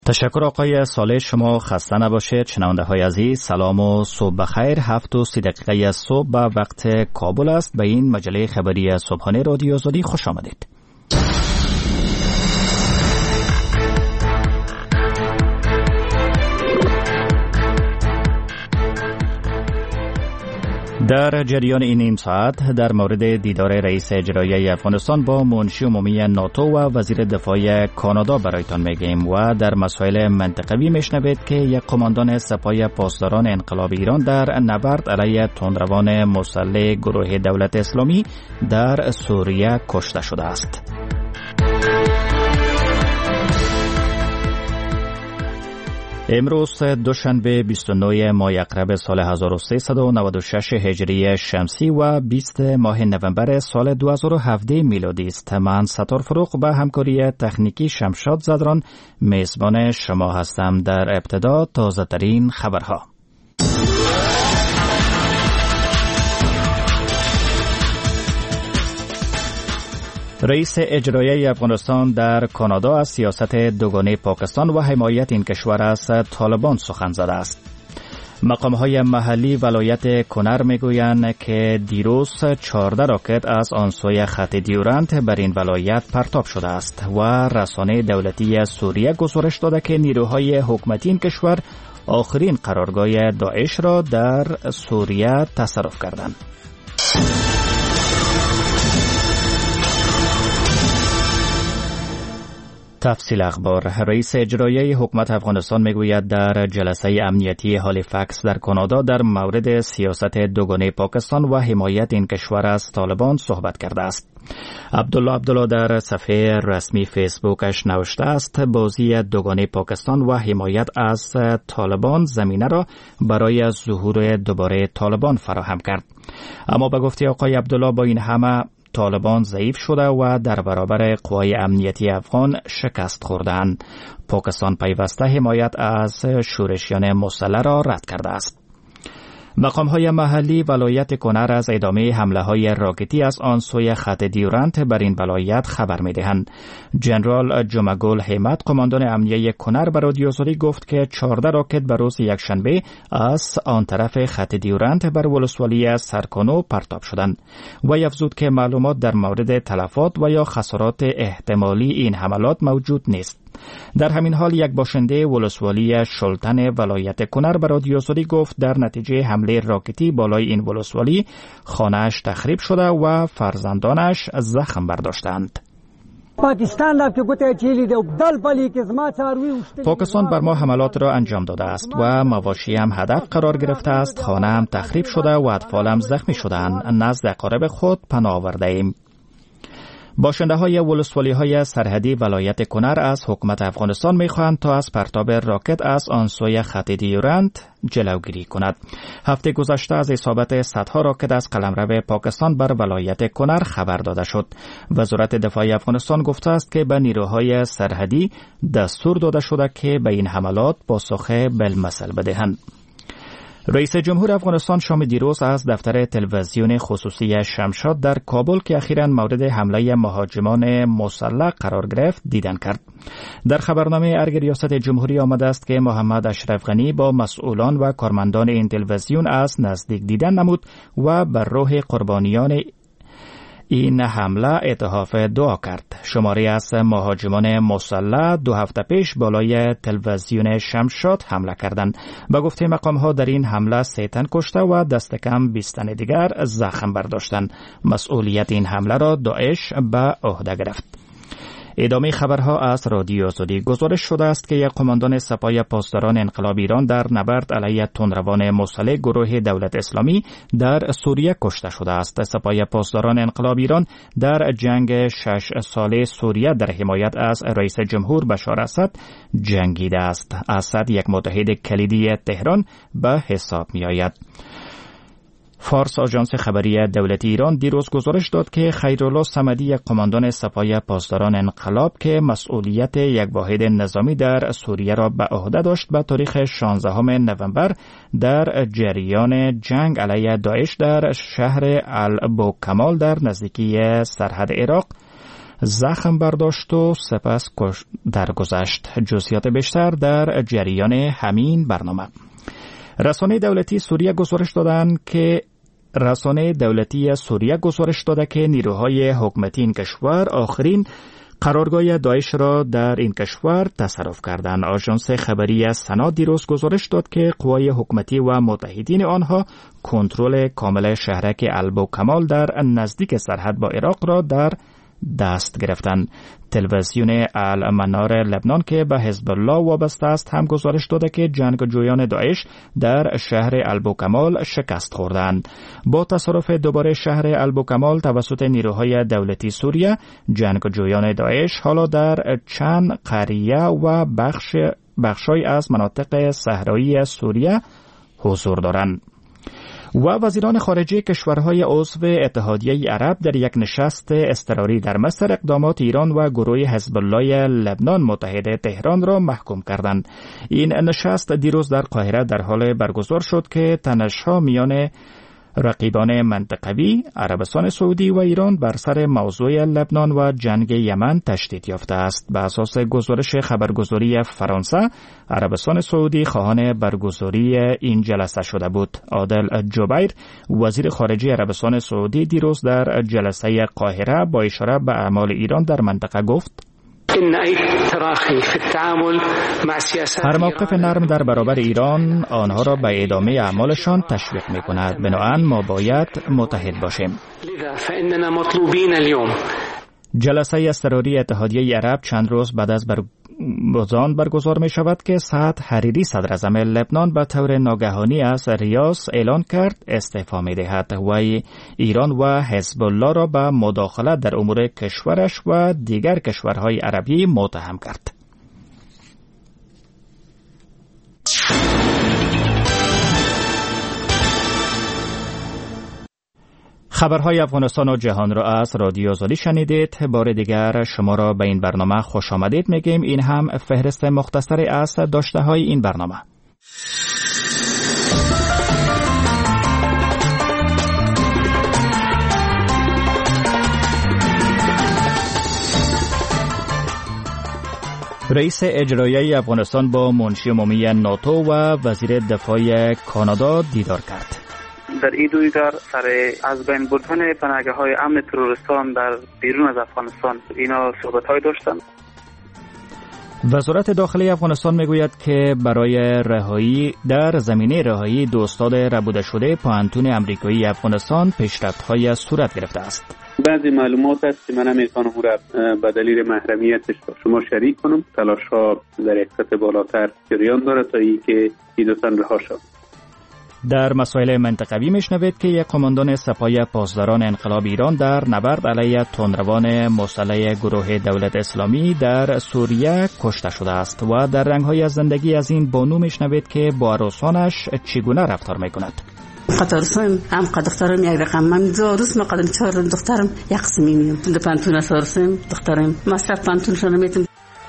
تشکر آقای صالح، شما خسته نباشید. شنونده های عزیز سلام و صبح بخیر. 7:30 صبح به وقت کابل است. به این مجله خبری صبحانه رادیو آزادی خوش آمدید. در جریان این نیم ساعت در مورد دیدار رئیس اجرایی افغانستان با منشی عمومی ناتو و وزیر دفاع کانادا برایتان میگیم و در مسائل منطقوی میشنوید که یک قماندان سپاه پاسداران انقلاب ایران در نبرد علیه تندروان مسلح گروه دولت اسلامی در سوریه کشته شده است. امروز دوشنبه 29 ماه اقرب سال 1396 هجری شمسی و 20 ماه نوامبر سال 2017 میلادی است. من ستار فروغ به همکاری تکنیکی شمشاد زدران میزبان شما هستم. در ابتدا تازه ترین خبرها. رئیس اجرایی افغانستان در کانادا از سیاست دوگانه پاکستان و حمایت این کشور از طالبان سخن زده است. مقام‌های محلی ولایت کنر میگویند که دیروز 14 راکت از آن سوی خط دیورند بر این ولایت پرتاب شده است و رسانه دولتی سوریه گزارش داده که نیروهای حکومتی این کشور آخرین قرارگاه داعش را در سوریه تصرف کردند. تفصیل اخبار. رئیس اجرایی حکومت افغانستان میگوید در جلسه امنیتی هالیفکس در کانادا در مورد سیاست دوگانه پاکستان و حمایت این کشور از طالبان صحبت کرده است. عبدالله در صفحه رسمی فیسبوکش نوشته است بازی دوگانه پاکستان و حمایت از طالبان زمینه را برای ظهور دوباره طالبان فراهم کرد. اما به گفته آقای عبدالله با این همه طالبان ضعیف شده و در برابر قوای امنیتی افغان شکست خوردند. پاکستان پیوسته حمایت از شورشیان مسلح را رد کرده است. مقام‌های محلی ولایت کنر از ادامه حمله‌های راکتی از آن سوی خط دیورند بر این ولایت خبر می‌دهند. جنرال جمعگل حمد قماندان امنیه کنر به رادیو آزادی گفت که 14 راکت به روز یکشنبه از آن طرف خط دیورند بر ولسوالی سرکانو پرتاب شدند و افزود که معلومات در مورد تلفات و یا خسارات احتمالی این حملات موجود نیست. در همین حال یک باشنده ولسوالی شلتن ولایت کنر به رادیو آزادی گفت در نتیجه حمله راکتی بالای این ولسوالی خانه‌اش تخریب شده و فرزندانش زخم برداشتند. پاکستان بر ما حملات را انجام داده است و مواشی هم هدف قرار گرفته است. خانه هم تخریب شده و اطفالم زخمی شدند. نزد اقارب خود پناه آورده ایم. باشنده های ولسوالی های سرحدی ولایت کنر از حکومت افغانستان میخواهند تا از پرتاب راکت از آن سوی خط دیورند جلوگیری کند. هفته گذشته از اصابت صدها راکت از قلمرو پاکستان بر ولایت کنر خبر داده شد. وزارت دفاع افغانستان گفته است که به نیروهای سرحدی دستور داده شده که به این حملات پاسخ بالمثل بدهند. رئیس جمهور افغانستان شام دیروز از دفتر تلویزیون خصوصی شمشاد در کابل که اخیراً مورد حمله مهاجمان مسلح قرار گرفت دیدن کرد. در خبرنامه ارگ ریاست جمهوری آمده است که محمد اشرف غنی با مسئولان و کارمندان این تلویزیون از نزدیک دیدن نمود و بر روح قربانیان این حمله اتحاف دعا کرد. شماری از مهاجمان مسلح 2 هفته پیش بالای تلویزیون شمشاد حمله کردند. به گفته مقام‌ها در این حمله 3 تن کشته و دست کم 20 تن دیگر زخم برداشتند. مسئولیت این حمله را داعش به عهده گرفت. ادامه خبرها از رادیو آزادی. گزارش شده است که یک قماندان سپاه پاسداران انقلاب ایران در نبرد علیه تندروان مسلح گروه دولت اسلامی در سوریه کشته شده است. سپاه پاسداران انقلاب ایران در جنگ 6 ساله سوریه در حمایت از رئیس جمهور بشار اسد جنگیده است. اسد یک متحد کلیدی تهران به حساب می آید. فارس آژانس خبری دولتی ایران دیروز گزارش داد که خیرالله صمدی قماندان سپاه پاسداران انقلاب که مسئولیت یک واحد نظامی در سوریه را به عهده داشت به تاریخ 16 نوامبر در جریان جنگ علیه داعش در شهر البوکمال در نزدیکی سرحد عراق زخم برداشت و سپس درگذشت. جزئیات بیشتر در جریان همین برنامه. رسانه دولتی سوریه گزارش داده که نیروهای حکومتی این کشور آخرین قرارگاه داعش را در این کشور تصرف کردند. آژانس خبری سنا دیروز گزارش داد که قوای حکومتی و متحدین آنها کنترل کامل شهرک البوکمال در نزدیک سرحد با عراق را در دست گرفتند. تلویزیون المنار لبنان که به حزب الله وابسته است هم گزارش داده که جنگجویان داعش در شهر البوکمال شکست خوردند. با تصرف دوباره شهر البوکمال توسط نیروهای دولتی سوریه، جنگجویان داعش حالا در چند قریه و بخشای از مناطق صحرایی سوریه حضور دارند. و وزیران خارجه کشورهای عضو اتحادیه عرب در یک نشست اضطراری در مصر اقدامات ایران و گروه حزب الله لبنان متحد تهران را محکوم کردند. این نشست دیروز در قاهره در حال برگزار شد که تنش‌ها میان رقیبان منطقوی عربستان سعودی و ایران بر سر موضوع لبنان و جنگ یمن تشدید یافته است. به اساس گزارش خبرگزاری فرانسه، عربستان سعودی خواهان برگزاری این جلسه شده بود. عادل جبیر، وزیر خارجه عربستان سعودی، دیروز در جلسه قاهره با اشاره به اعمال ایران در منطقه گفت: هر موقف نرم در برابر ایران آنها را به ادامه اعمالشان تشویق می‌کند. بنابراین ما باید متحد باشیم. جلسه اضطراری اتحادیه عرب چند روز بعد از برگزار می شود که سعد حریری صدراعظم لبنان به طور ناگهانی از ریاض اعلان کرد استعفا می دهد و ایران و حزب الله را به مداخلت در امور کشورش و دیگر کشورهای عربی متهم کرد. خبرهای افغانستان و جهان را از رادیو آزادی شنیدید. بار دیگر شما را به این برنامه خوش آمدید میگیم. این هم فهرست مختصری از داشته‌های این برنامه. رئیس اجرایی افغانستان با منشی عمومی ناتو و وزیر دفاع کانادا دیدار کرد. در این دو دیدار سر از بین بردن پناهگاه‌های امن تروریستان در بیرون از افغانستان اینا صحبت‌های داشتن. وزارت داخلی افغانستان میگوید که برای رهایی در زمینه رهایی دو استاد ربوده شده پوهنتون آمریکایی افغانستان پیشرفت‌های صورت گرفته است. بعضی معلومات است که من نمیتونم او را به دلیل محرمیتش با شما شریک کنم. تلاش‌ها در یک سطح بالاتر جریان داره تا اینکه این دو تن رها شد. در مسائل منطقوی میشنوید که یک قماندان سپاه پاسداران انقلاب ایران در نبرد علیه تندروان مسلح گروه دولت اسلامی در سوریه کشته شده است و در رنگ‌های از زندگی از این بانو میشنوید که با عروسانش چگونه رفتار میکند. قطارسان هم دخترم یک رقم من زادوس ما قدم 4 دخترم یک قسمی میام تو پانتون اسارسم دخترم مصرف پانتون شون میتم.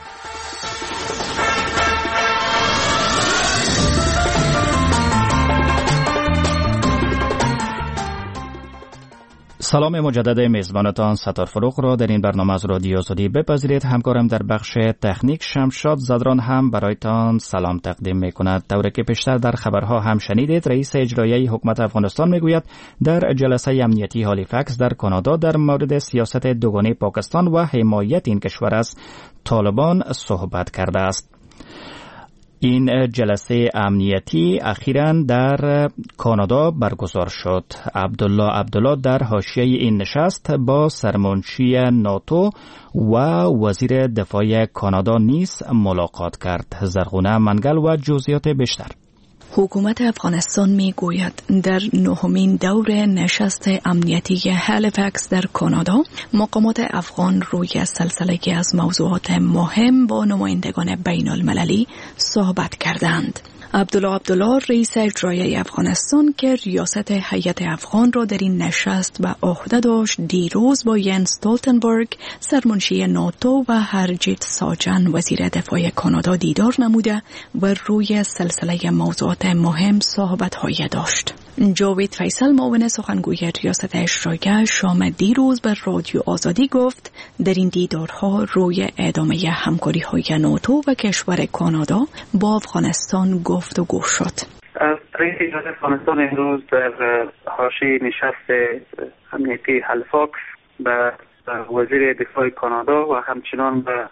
سلام مجدد میزبانتان ستار فروغ را در این برنامه از رادیو آزادی بپذیرید. همکارم در بخش تکنیک شمشاد زدران هم برایتان سلام تقدیم میکند. طوری که پیشتر در خبرها هم شنیدید، رئیس اجرایی حکومت افغانستان میگوید در جلسه امنیتی هالیفکس در کانادا در مورد سیاست دوگانه پاکستان و حمایت این کشور از طالبان صحبت کرده است. این جلسه امنیتی اخیراً در کانادا برگزار شد. عبدالله در حاشیه این نشست با سرمنشی ناتو و وزیر دفاع کانادا نیز ملاقات کرد. زرغونه منگل و جزئیات بیشتر. حکومت افغانستان می گوید در 9مین دور نشست امنیتی هالیفکس در کانادا مقامات افغان روی سلسله از موضوعات مهم با نمایندگان بین المللی صحبت کردند. عبدالله رئیس اجرایی افغانستان که ریاست هیئت افغان را در این نشست به عهده داشت، دیروز با ینس استولتنبرگ سرمنشی ناتو و هرجیت ساجن وزیر دفاع کانادا دیدار نموده و روی سلسله موضوعات مهم صحبت‌هایی داشت. جاوید فیصل معاون سخنگوی ریاست اجرایی شام دیروز بر رادیو آزادی گفت در این دیدارها روی ادامه همکاری‌های ناتو و کشور کانادا با افغانستان گفتگو شد. رئیس ایالات افغانستان امروز در حاشیه نشست امنیتی هالیفاکس به وزیر دفاع کانادا و همچنان به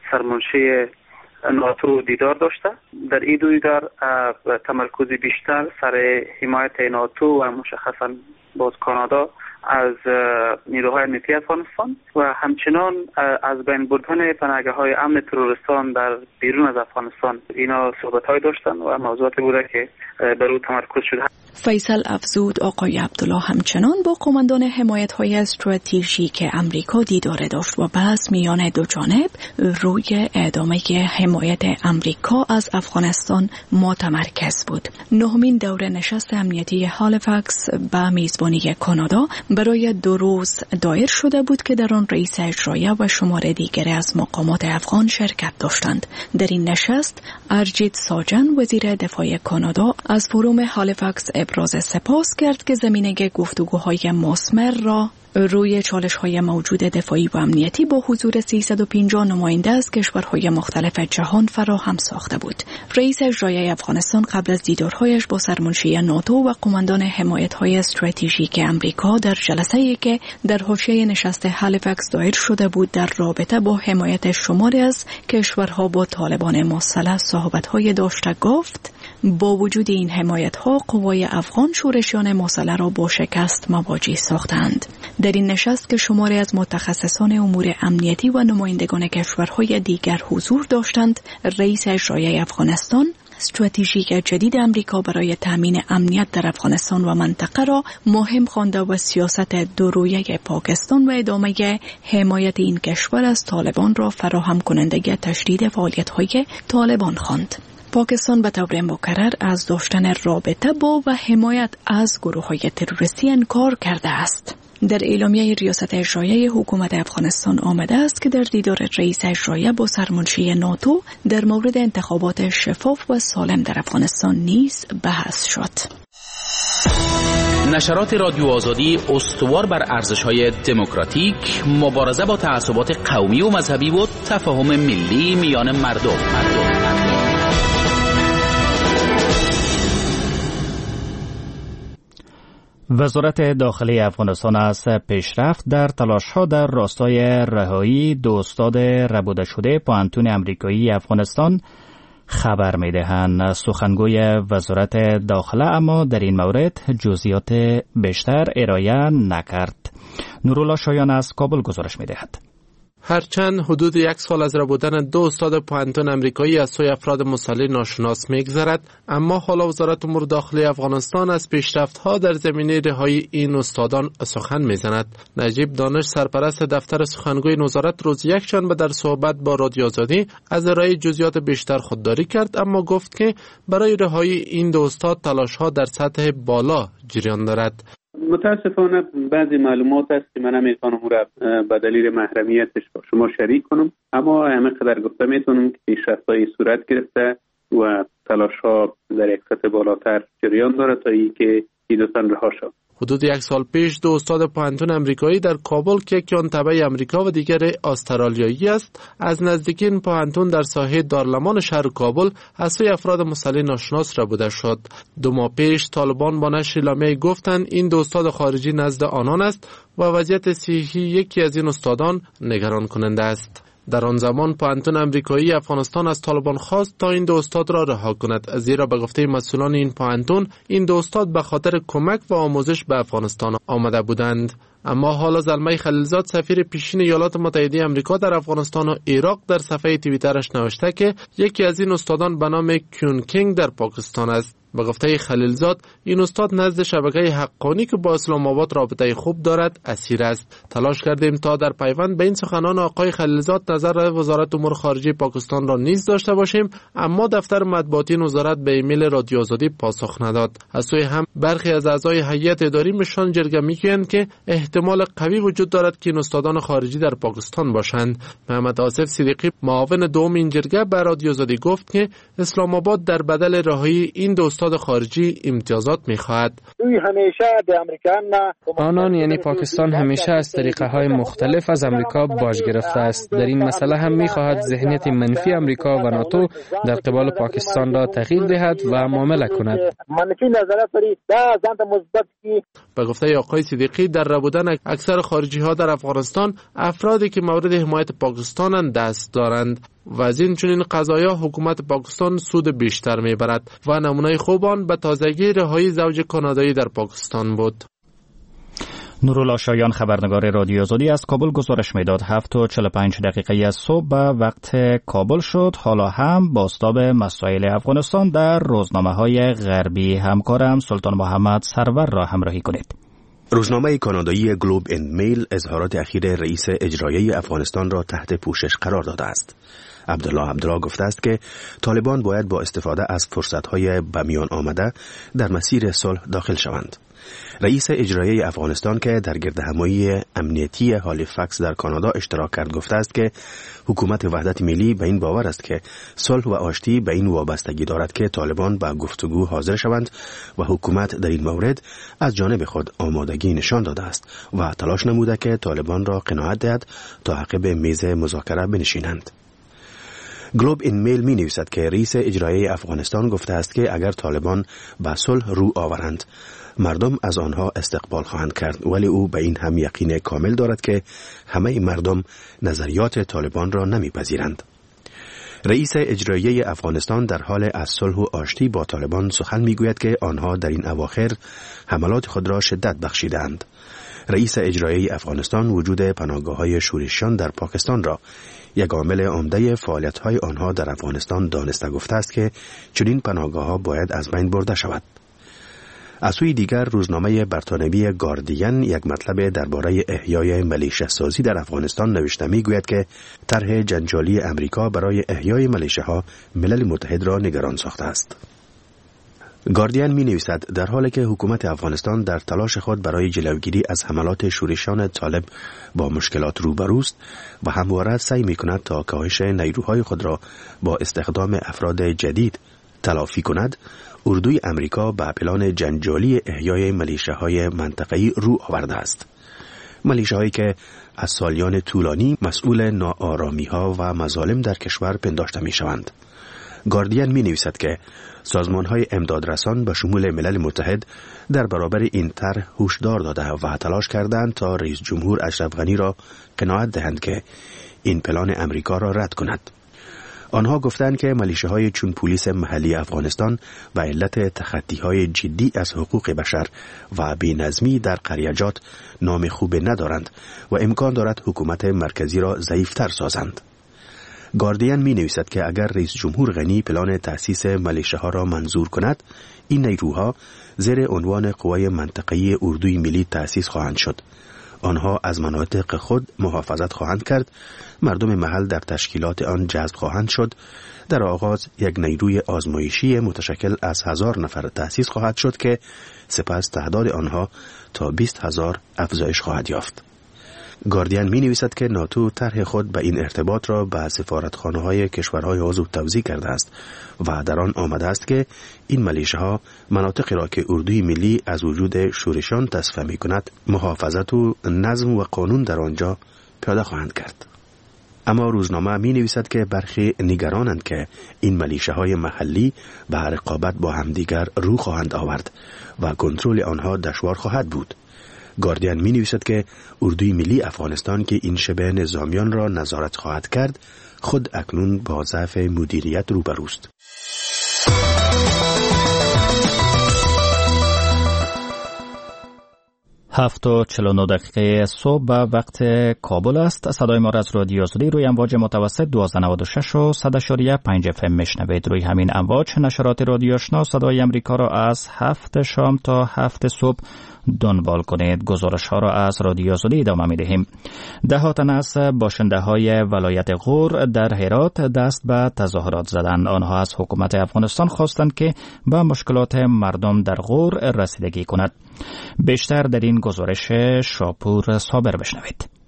سرمنشی ناتو دیدار داشته. در این دیدار تمرکز بیشتر سر حمایت ناتو و مشخصا باز کانادا از نیروهای امنیتی افغانستان و همچنان از بین بردن پناهگاه‌های امن تروریستان در بیرون از افغانستان اینا صحبت‌های داشتن و موضوعاتی بوده که بر او تمرکز شده. فیصل افزود آقای عبدالله همچنان با قماندان حمایت‌های استراتژیک امریکا دیدار داشت و بحث میان دو جانب روی ادامه حمایت امریکا از افغانستان متمرکز بود. نهمین دوره نشست امنیتی هالیفاکس به میزبانی کانادا برای 2 روز دایر شده بود که در آن رئیس اجرایی و شمار دیگری از مقامات افغان شرکت داشتند. در این نشست ارجیت ساجن وزیر دفاع کانادا از فروم هالیفاکس ابراز سپاس کرد که زمینه گفتگوهای مثمر را روی چالش‌های موجود دفاعی و امنیتی با حضور 350 نماینده از کشورهای مختلف جهان فراهم ساخته بود. رئیس اجرایی افغانستان قبل از دیدارهایش با سرمنشی ناتو و قماندان حمایت‌های استراتژیک امریکا در جلسه‌ای که در حاشیه نشست هالیفاکس دایر شده بود در رابطه با حمایت شماری از کشورها با طالبان مسلح صحبت‌های داشته گفت با وجود این حمایت‌ها قوای افغان شورشیان مسلح را با شکست مواجه ساختند. در این نشست که شماری از متخصصان امور امنیتی و نمایندگان کشورهای دیگر حضور داشتند، رئیس اجرایی افغانستان استراتژیک جدید امریکا برای تامین امنیت در افغانستان و منطقه را مهم خوانده و سیاست دورویه پاکستان و ادامه حمایت این کشور از طالبان را فراهم کننده تشدید فعالیت‌های طالبان خواند. پاکستان به طور مکرر از داشتن رابطه با و حمایت از گروه‌های تروریستی انکار کرده است. در اعلامیه ریاست اجرایی حکومت افغانستان آمده است که در دیدار رئیس اجرایی با سرمنشی ناتو در مورد انتخابات شفاف و سالم در افغانستان نیز بحث شد. نشرات رادیو آزادی استوار بر ارزش‌های دموکراتیک، مبارزه با تعصبات قومی و مذهبی و تفاهم ملی میان مردم. وزارت داخلی افغانستان از پیشرفت در تلاش‌ها در راستای رهایی 2 استاد ربوده شده پوهنتون آمریکایی افغانستان خبر می‌دهند. سخنگوی وزارت داخله اما در این مورد جزئیات بیشتر ارائه نکرد. نورالله شایان از کابل گزارش می‌دهد. هرچند حدود 1 سال از ربودن 2 استاد پوهنتون آمریکایی از سوی افراد مسلح ناشناس می‌گذرد، اما حالا وزارت امور داخلی افغانستان از پیشرفت‌ها در زمینه رهایی این استادان سخن می‌زند. نجیب دانش سرپرست دفتر سخنگوی وزارت روز یکشنبه در صحبت با رادیو آزادی از ارائه جزئیات بیشتر خودداری کرد، اما گفت که برای رهایی این 2 استاد تلاش‌ها در سطح بالا جریان دارد. متاسفانه بعضی معلومات است که من نمیتونم او را به دلیل محرمیتش با شما شریک کنم، اما همه قدر گفته میتونم که پیشرفت‌های صورت گرفته و تلاش‌ها در یک سطح بالاتر جریان داره تا اینکه این دو تن رها شد. حدود 1 سال پیش 2 استاد پوهنتون آمریکایی در کابل که یکی آن تبع آمریکا و دیگر استرالیایی است، از نزدیکین پوهنتون در ساحه دارالمان شهر کابل از سوی افراد مسلح ناشناس ربوده شد. 2 ماه پیش طالبان با نشر اعلامیه گفتند این 2 استاد خارجی نزد آنان است و وضعیت صحی یکی از این استادان نگران کننده است. در آن زمان پوهنتون آمریکایی افغانستان از طالبان خواست تا این 2 استاد را رها کند، زیرا به گفته مسئولان این پوهنتون این 2 استاد به خاطر کمک و آموزش به افغانستان آمده بودند. اما حالا زلمه خلیلزاد سفیر پیشین ایالات متحده آمریکا در افغانستان و عراق در صفحه توییترش نوشته که یکی از این استادان به نام کیون کینگ در پاکستان است. به گفته خلیلزاد این استاد نزد شبکه حقانی که با اسلام آباد رابطه خوب دارد اسیر است. تلاش کردیم تا در پیوند به این سخنان آقای خلیلزاد نظر وزارت امور خارجه پاکستان را نیز داشته باشیم، اما دفتر مطبوعاتی وزارت به ایمیل رادیو آزادی پاسخ نداد. از سوی هم برخی از اعضای هیئت اداری مشان جرگه میگویند که احتمال قوی وجود دارد که این استادان خارجی در پاکستان باشند. محمد آصف صدیقی معاون دوم این جرگه به رادیو آزادی گفت که اسلام آباد در بدل رهایی این 2 اقتصاد خارجی امتیازات می‌خواهد. آنان یعنی پاکستان همیشه از طریقه‌های مختلف از امریکا باج گرفته است. در این مسئله هم می‌خواهد ذهنیت منفی امریکا و ناتو در قبال پاکستان را تغییر دهد و معامله کند. به گفته آقای صدیقی، در ربودن اکثر خارجی‌ها در افغانستان افرادی که مورد حمایت پاکستانند دست دارند و از این چنین قضایا حکومت پاکستان سود بیشتر میبرد و نمونه خوب آن به تازگی رهایی زوج کانادایی در پاکستان بود. نورالله شایان خبرنگار رادیو آزادی از کابل گزارش میداد. 7:45 از صبح به وقت کابل شد. حالا هم بازتاب مسائل افغانستان در روزنامه‌های غربی همکارم سلطان محمد سرور را همراهی کنید. روزنامه کانادایی گلوب اند میل اظهارات اخیر رئیس اجرایی افغانستان را تحت پوشش قرار داده است. عبدالله گفته است که طالبان باید با استفاده از فرصت‌های به میان آمده در مسیر صلح داخل شوند. رئیس اجرایی افغانستان که در گردهمایی امنیتی هالیفکس در کانادا اشتراک کرد گفته است که حکومت وحدت ملی به این باور است که صلح و آشتی به این وابستگی دارد که طالبان به گفتگو حاضر شوند و حکومت در این مورد از جانب خود آمادگی نشان داده است و تلاش نموده که طالبان را قناعت دهد تا عقب میز مذاکره بنشینند. گلوب این میل می نویسد که رئیس اجرایی افغانستان گفته است که اگر طالبان به صلح رو آورند مردم از آنها استقبال خواهند کرد، ولی او به این هم یقین کامل دارد که همه مردم نظریات طالبان را نمیپذیرند. رئیس اجرایی افغانستان در حال از صلح و آشتی با طالبان سخن میگوید که آنها در این اواخر حملات خود را شدت بخشیدند. رئیس اجرایی افغانستان وجود پناهگاه‌های شورشیان در پاکستان را یک عامل عمده فعالیت‌های آنها در افغانستان دانسته گفته است که چنین پناهگاه‌ها باید از بین برده شود. از سوی دیگر روزنامه برتانوی گاردین یک مطلب درباره احیای ملیشه سازی در افغانستان نوشته میگوید که طرح جنجالی امریکا برای احیای ملیشه ها ملل متحد را نگران ساخته است. گاردین می نویسد در حالی که حکومت افغانستان در تلاش خود برای جلوگیری از حملات شورشیان طالب با مشکلات روبروست و همواره سعی می کند تا کاهش نیروهای خود را با استخدام افراد جدید تلافی کند، اردوی امریکا به پلان جنجالی احیای ملیشه‌های منطقه‌ای رو آورده است. ملیشه‌هایی که از سالیان طولانی مسئول ناآرامی‌ها و مظالم در کشور پنداشته می‌شوند. گاردین می‌نویسد که سازمان‌های امدادرسان به شمول ملل متحد در برابر این طرح هشدار داده و تلاش کردند تا رئیس جمهور اشرف غنی را قناعت دهند که این پلان امریکا را رد کند. آنها گفتند که ملیشه‌های چون پلیس محلی افغانستان به علت تخطی‌های جدی از حقوق بشر و بی‌نظمی در قریجات نام خوب ندارند و امکان دارد حکومت مرکزی را ضعیف‌تر سازند. گاردین می‌نویسد که اگر رئیس جمهور غنی پلان تأسیس ملیشه‌ها را منظور کند، این نیروها زیر عنوان قوای منطقه‌ای اردوی ملی تأسیس خواهند شد. آنها از مناطق خود محافظت خواهند کرد، مردم محل در تشکیلات آن جذب خواهند شد. در آغاز یک نیروی آزمایشی متشکل از 1000 نفر تأسیس خواهد شد که سپس تعداد آنها تا 20,000 افزایش خواهد یافت. گاردین می نویسد که ناتو طرح خود به این ارتباط را به سفارتخانه‌های کشورهای عضو توزیع کرده است و در آن آمده است که این ملیشه‌ها مناطقی را که اردوی ملی از وجود شورشان تصفیه می کند محافظت و نظم و قانون در آنجا پیاده خواهند کرد. اما روزنامه می نویسد که برخی نگرانند که این ملیشه‌های محلی به رقابت با همدیگر رو خواهند آورد و کنترل آنها دشوار خواهد بود. گاردین می نویسد که اردوی ملی افغانستان که این شبه نظامیان را نظارت خواهد کرد خود اکنون با ضعف مدیریت روبروست. 7:49 صبح به وقت کابل است. صدای ما را از رادیو آزادی روی امواج متوسط 1296 و 100.5 FM میشنوید. روی همین امواج نشرات رادیو آشنا صدای امریکا را از 7 شام تا 7 صبح دنبال کنید. گزارش ها را از رادیو آزادی ادامه می دهیم. دهات تن از باشنده های ولایت غور در هرات دست به تظاهرات زدند. آنها از حکومت افغانستان خواستند که به مشکلات مردم در غور رسیدگی کند. بیشتر در این گزارش شاپور صابر بشنوید.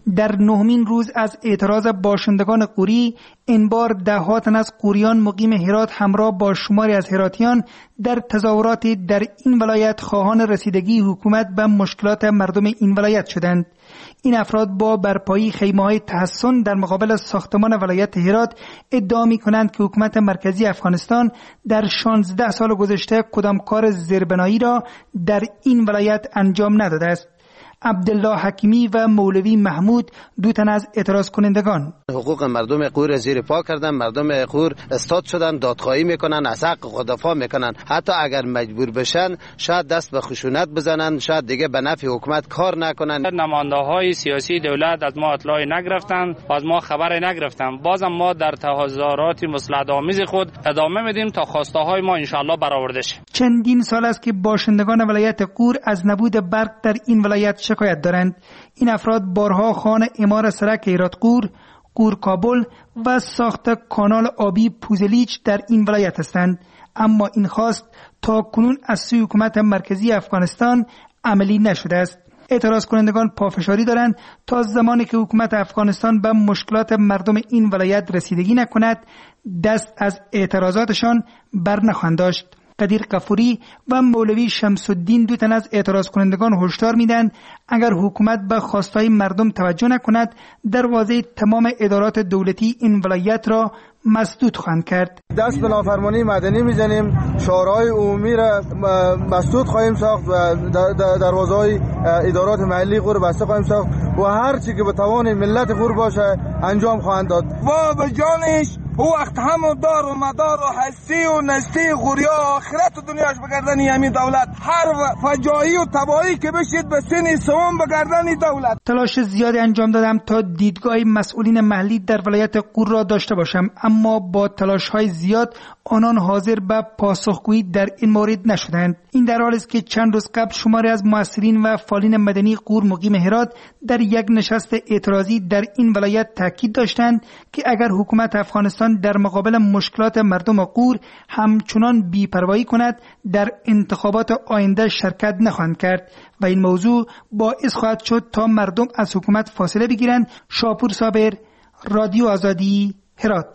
در 9مین روز از اعتراض باشندگان قوری، این بار ده‌ها تن از قوریان مقیم هرات همراه با شماری از هراتیان در تظاهرات در این ولایت خواهان رسیدگی حکومت به مشکلات مردم این ولایت شدند. این افراد با برپایی خیمه‌های تحصن در مقابل ساختمان ولایت هرات ادعا می‌کنند که حکومت مرکزی افغانستان در 16 سال گذشته کدام کار زیربنایی را در این ولایت انجام نداده است. عبدالله حکیمی و مولوی محمود دو تن از اعتراض کنندگان: حقوق مردم قور زیر پا کردن، مردم قور استاد شدن، دادخواهی میکنن، از حق خود دفاع میکنن. حتی اگر مجبور بشن شاید دست به خشونت بزنن، شاید دیگه به نفع حکومت کار نکنن. نماینده های سیاسی دولت از ما اطلاعی نگرفتن، از ما خبری نگرفتن. بازم ما در تظاهرات مصلحت‌آمیز خود ادامه میدیم تا خواسته های ما ان شاءالله برآورده شه. چندین سال است که باشندگان ولایت قور از نبود برق در این ولایت شکایت دارند. این افراد بارها خواهان اعمار سرک هرات قور کابل و ساخت کانال آبی پوزلیچ در این ولایت هستند، اما این خواست تا کنون از سوی حکومت مرکزی افغانستان عملی نشده است. اعتراض کنندگان پافشاری دارند تا زمانی که حکومت افغانستان به مشکلات مردم این ولایت رسیدگی نکند دست از اعتراضاتشان بر نخواهند داشت. قدیر قفوری و مولوی شمس الدین دو تن از اعتراض کنندگان هشدار میدن اگر حکومت به خواستهای مردم توجه نکند دروازه تمام ادارات دولتی این ولایت را مسدود خواهند کرد. دست به نافرمانی مدنی میزنیم، شورای عمومی را مسدود خواهیم ساخت و دروازه‌های ادارات محلی قور بسته خواهیم ساخت و هر چی که به توان ملت قور باشه انجام خواهند داد. و به جانش او وقت هم دار و مدار و هستی و نستی قوریا آخرت و دنیاش بگردن یمی دولت، هر فجایی و تباهی که بشید به سن سوم بگردن دولت. تلاش زیادی انجام دادم تا دیدگاه مسئولین محلی در ولایت قور را داشته باشم، اما با تلاش‌های زیاد آنان حاضر به پاسخگویی در این مورد نشدند. این در حالی است که چند روز قبل شماری از مؤثرین و فعالین مدنی قور مقیم هرات در یک نشست اعتراضی در این ولایت تاکید داشتند که اگر حکومت افغانستان در مقابل مشکلات مردم قور همچنان بی‌پروایی کند در انتخابات آینده شرکت نخواهند کرد و این موضوع باعث خواهد شد تا مردم از حکومت فاصله بگیرند. شاپور صابر، رادیو آزادی، هرات.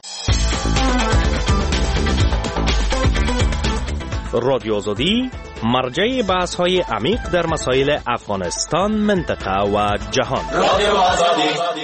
رادیو آزادی مرجع بحث‌های عمیق در مسائل افغانستان، منطقه و جهان. رادیو آزادی.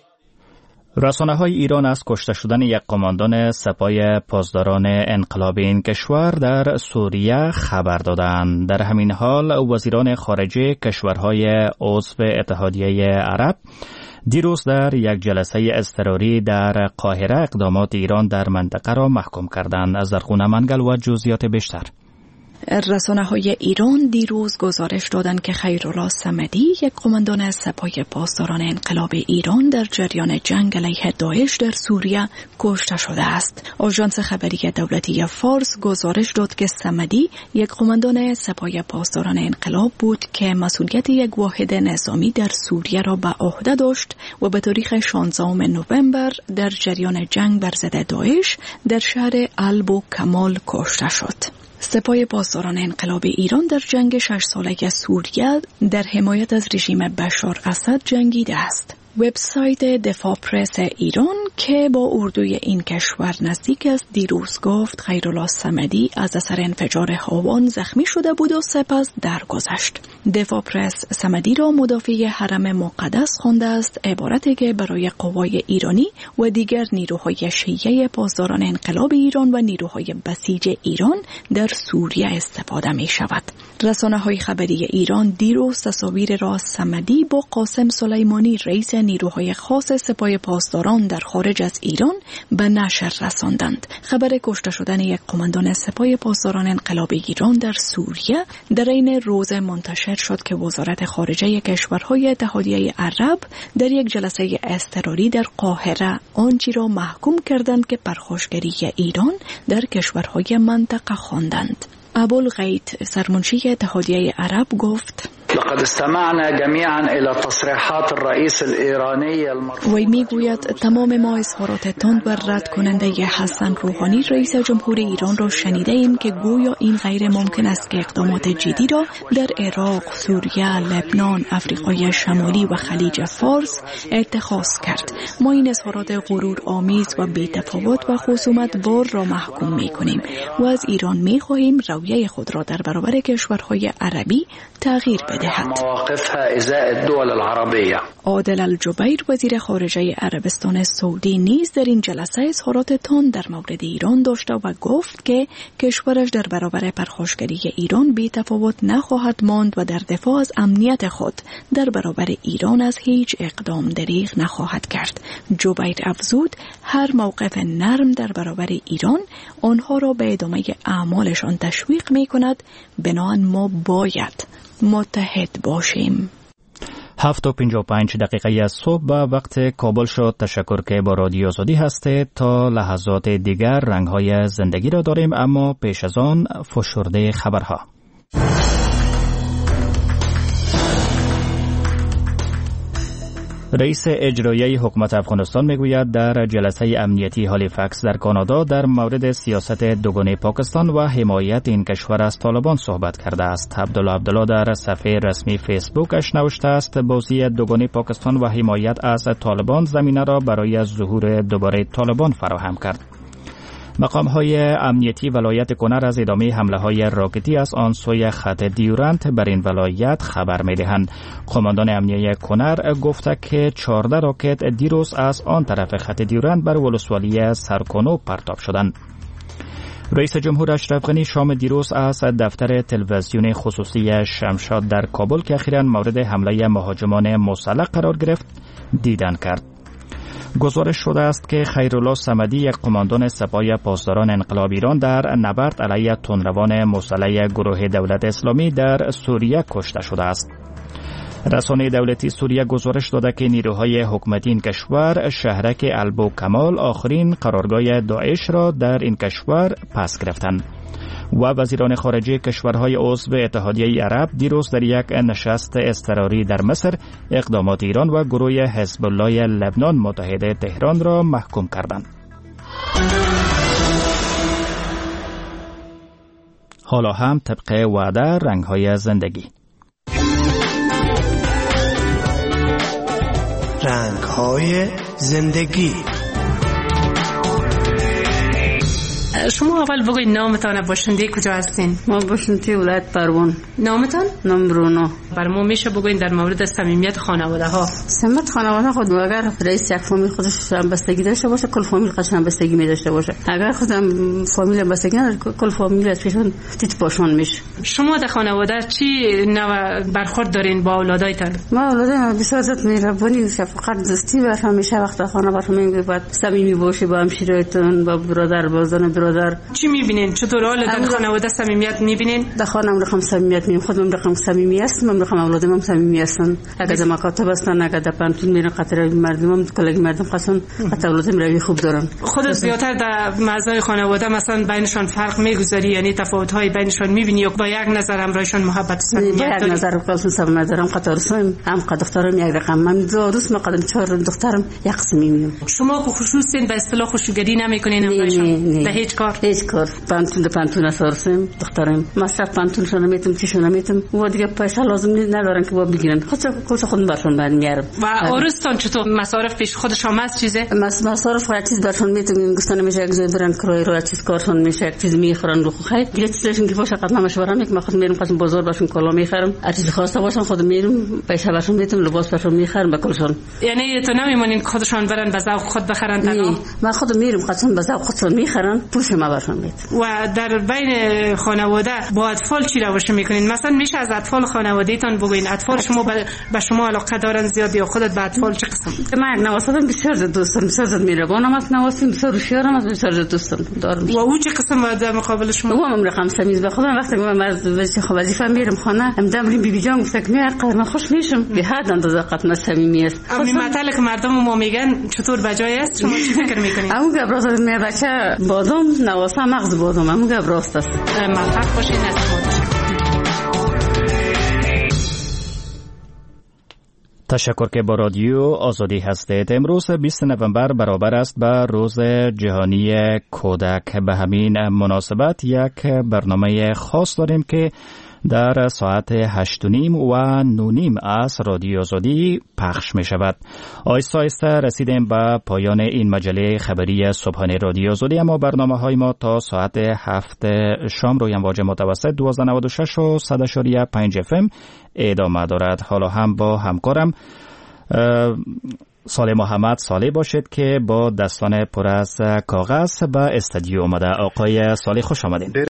رسانه‌های ایران از کشته شدن یک قماندان سپاه پاسداران انقلاب این کشور در سوریه خبر دادند. در همین حال وزیران خارجه کشورهای عضو اتحادیه عرب دیروز در یک جلسه اضطراری در قاهره اقدامات ایران در منطقه را محکوم کردند. از زرخونه منگل و جزئیات بیشتر. رسانه‌های ایران دیروز گزارش دادند که خیرالله صمدی، یک قماندان سپاه پاسداران انقلاب ایران در جریان جنگ علیه داعش در سوریه کشته شده است. آژانس خبری دولتی فارس گزارش داد که صمدی یک قماندان سپاه پاسداران انقلاب بود که مسئولیت یک واحد نظامی در سوریه را به عهده داشت و به تاریخ 16 نوامبر در جریان جنگ بر ضد داعش در شهر الب و کمال کشته شد. سپاه پاسداران انقلاب ایران در جنگ 6 ساله سوریه در حمایت از رژیم بشار اسد جنگیده است. وبسایت دفاع پرس ایران که با اردوی این کشور نزدیک است دیروز گفت خیرالله صمدی از اثر انفجار هاوان زخمی شده بود و سپس درگذشت. دفاع پرس صمدی را مدافع حرم مقدس خوانده است، عبارتی که برای قوای ایرانی و دیگر نیروهای شیعه پاسداران انقلاب ایران و نیروهای بسیج ایران در سوریه استفاده می شود. رسانه‌های خبری ایران دیروز تصاویر را صمدی با قاسم سلیمانی رئیس نیروهای خاص سپاه پاسداران در خارج از ایران به نشر رساندند. خبر کشته شدن یک قماندان سپاه پاسداران انقلاب ایران در سوریه در این روز منتشر شد که وزارت خارجه کشورهای اتحادیه عرب در یک جلسه اضطراری در قاهره آنچه را محکوم کردند که پرخاشگری ایران در کشورهای منطقه خواندند. ابوالغیث سرمنشی اتحادیه عرب گفت لقد استمعنا جميعا الى تصريحات الرئيس الايراني وی میگوید تمام ما اظهارات تند و رد کننده حسن روحانی رئیس جمهور ایران را شنیده ایم که گویا این غیر ممکن است که اقدامات جدی را در عراق، سوریه، لبنان، آفریقای شمالی و خلیج فارس اتخاذ کرد. ما این اظهارات غرور آمیز و بی‌تفاوت و خصومت بار را محکوم می‌کنیم و از ایران می‌خواهیم رویه خود را در برابر کشورهای عربی تغییر بدهد. مواقفها ازاء الدول العربیه. عادل الجبیر وزیر خارجه عربستان سعودی نیز در این جلسه اظهارات تند در مورد ایران داشت و گفت که کشورش در برابر پرخاشگری ایران بی‌تفاوت نخواهد ماند و در دفاع از امنیت خود در برابر ایران از هیچ اقدام دریغ نخواهد کرد. جبیر افزود هر موقف نرم در برابر ایران آنها را به ادامه اعمالشان تشویق می‌کند. بنابراین ما باید متحد باشیم. 7:55 از صبح به وقت کابل شد. تشکر که با رادیو آزادی هستید. تا لحظات دیگر رنگ‌های زندگی را داریم، اما پیش از آن فشرده خبرها. رئیس اجرایی حکومت افغانستان میگوید در جلسه امنیتی هالیفکس در کانادا در مورد سیاست دوگانه پاکستان و حمایت این کشور از طالبان صحبت کرده است. عبدالله در صفحه رسمی فیسبوکش نوشته است بازی دوگانه پاکستان و حمایت از طالبان زمینه را برای ظهور دوباره طالبان فراهم کرد. مقام‌های امنیتی ولایت کنر از ادامه حمله‌های راکتی از آن سوی خط دیورند بر این ولایت خبر می‌دهند. قماندان امنیتی کنر گفته که 14 راکت دیروز از آن طرف خط دیورند بر ولسوالی سرکانو پرتاب شدند. رئیس جمهور اشرف غنی شام دیروز از دفتر تلویزیون خصوصی شمشاد در کابل که اخیراً مورد حمله مهاجمان مسلح قرار گرفت دیدن کرد. گزارش شده است که خیرالله صمدی، یک قماندان سپاه پاسداران انقلاب ایران، در نبرد علیه تندروان مسلح گروه دولت اسلامی در سوریه کشته شده است. رسانه دولتی سوریه گزارش داده که نیروهای حکومتی این کشور شهرک البو کمال آخرین قرارگاه داعش را در این کشور پس گرفتند. و وزیران خارجه کشورهای عضو اتحادیه عرب دیروز در یک نشست اضطراری در مصر اقدامات ایران و گروه حزب الله لبنان متحد تهران را محکوم کردند. حالا هم طبق وعده رنگ‌های زندگی. رنگ‌های زندگی. شما اول بگوید نامتان، باشنده کجا هستین؟ ما باشنده ولایت پروان. نامتان؟ نام برونو. بر ما میشه بگوین در مورد صمیمیت خانواده ها. صمیمیت خانواده خود اگر رئیس یک فامیل خودش هم بستگی داشته باشه، کل فامیل خودش هم بستگی می داشته باشه. اگر خودم فامیل بستگی نداره، کل فامیل از پیشون تیت پاشون میشه. شما در خانواده چی نوع برخورد دارین با اولادایتان؟ ما اولادم بسیار زیاد مهربانی و شفقت دوستی و همیشه وقت خانه برام میگه صمیمی باشه با همشیرایتون، با برادر، با زن برادر. چی میبینین؟ چطور حال در خانواده صمیمیت میبینین؟ در خانم رقم صمیمیت میبینم. خودم رقم صمیمی هستم، من رقم اولادم هم صمیمی هستن. اگر در مکاتب هستن، اگر در پانتون میرن قطر مردم، کلاگی مردم خاصن قطر اولادم روی خوب دارن. خودت زیادتر در اعضای خانواده مثلا بینشان فرق میگذاری، یعنی تفاوت‌های بینشان میبینی یا با یک نظر همراهشان محبت صمیمیت داری؟ با یک نظر خالص صمیمیت دارم. قطر سایم هم دخترم یک رقم، من دو دوست مقدم 4 دخترم یک صمیمیم. شما خصوصا به اصطلاح خوشگری نمیکنین همراهشان به هیچ کار؟ هیچ کار. پانتون اساسم دخترم مصرف پانتونشون میتم چشون میتم و دیگه پیسه لازم ندارن که با بگیرن، خودشون برشون برمیارم. و عروستون چطور مصارف پیش خودشون هست چیزه؟ مصارف هر چیز برشون میتم، گستان میشه یک جای برن کرای رو چیز کارشون میشه، یک چیز میخورن رو خیر دیگه چیزشون که باشه قدم مشورم یک خودم میرم قسم بازار برشون کالا میخرم، هر چیز خواسته باشن خودم میرم پیسه برشون میتم، لباس برشون میخرم به کلشون. یعنی تو نمیمونین خودشون برن به ذوق خود بخرن تنها؟ من خودم میرم قسم به ذوق خودشون میخرن، پولش ما برشون میتم. و در بین خانواده با اطفال چی روش میکنین؟ مثلا میشه از اطفال خانوادهتون بگوین اطفال شما به شما علاقه دارن زیاد یا خودت به اطفال چه قسم؟ من نواسادم بسیار دوستم، بسیار مهربانم، از نواسم بسیار هوشیارم، از بسیار دوستم دارم. و او چه قسم در مقابل شما؟ و من رقم سمیز به خودم وقتی من وظیفه میرم خانه امدام بی جان گفت که من قدر خوش میشم به حد اندازه قطعا صمیمی است. امی مثلا که مردم ما میگن چطور بجای است، شما چی فکر میکنید؟ اون گبراز می بچه بادام نواسه مغز بادام اون گبراست است. موفق باشین. تشکر که با رادیو آزادی هستید. امروز 20 نوامبر برابر است با روز جهانی کودک. به همین مناسبت یک برنامه خاص داریم که در ساعت 8:30 و 9:30 از رادیو آزادی پخش می شود. آهسته آهسته رسیدیم به پایان این مجله خبری صبحانه رادیو آزادی، اما برنامه های ما تا ساعت 7 شام روی امواج متوسط 1296 و 100.5 FM ادامه دارد. حالا هم با همکارم صالح محمد صالح باشید که با دستان پر از کاغذ به استودیو آمده. آقای صالح خوش آمدید.